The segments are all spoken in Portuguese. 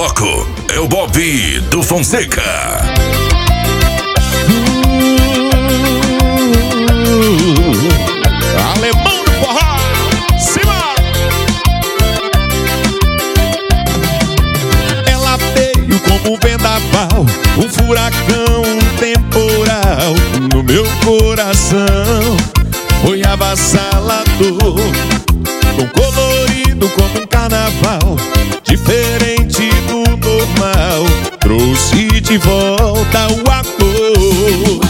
bloco é o Bob do Fonseca. Alemão do forró, cima! Ela veio como um vendaval, um furacão, um temporal no meu coração. Foi avassalador, tão colorido como um carnaval, diferente do normal, trouxe de volta o amor.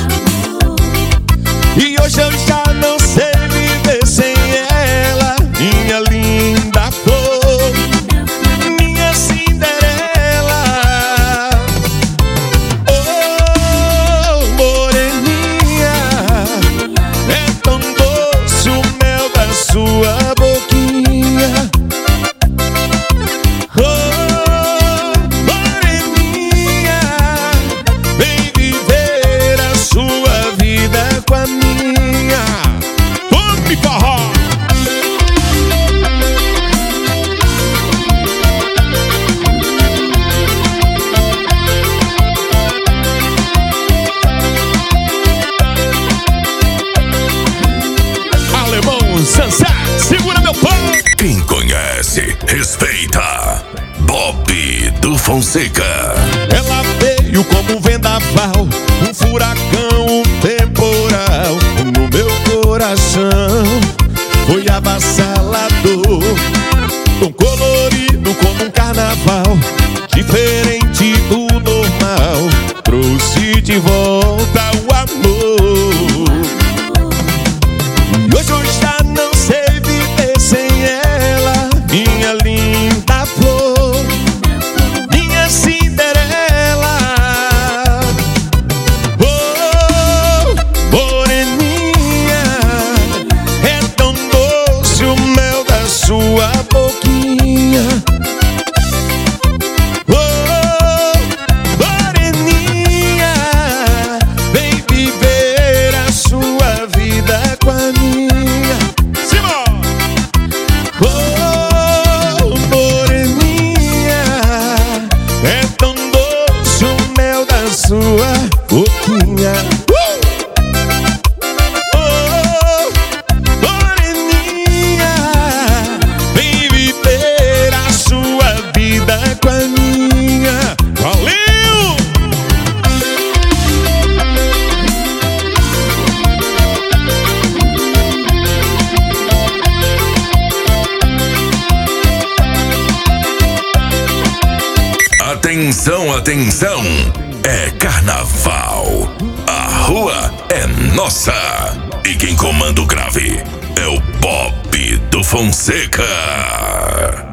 E hoje eu já não sei viver sem ela, minha linda flor, minha Cinderela. Oh, moreninha, é tão doce o mel da sua boquinha. Oh, moreninha, vem viver a sua vida com a minha. Tome forró! Alemão Sunset, segura meu pão! Quem conhece, respeita. Bob do Fonseca. Ela veio como um vendaval, um furacão, um temporal no meu coração. Foi avassalador, tão colorido como um carnaval, diferente do normal, trouxe de volta o amor. E hoje eu já não sei viver sem ela, minha linda flor, minha Cinderela. Oh, moreninha, é tão doce o mel da sua boquinha. Oh, moreninha, vem viver a sua vida com a minha. Simão! Oh, moreninha, é tão doce o mel da sua boquinha. Oh, moreninha, vem viver a sua vida com a minha. Valeu! Atenção, atenção. É carnaval. A rua é nossa. E quem comanda o grave é o Bob do Fonseca.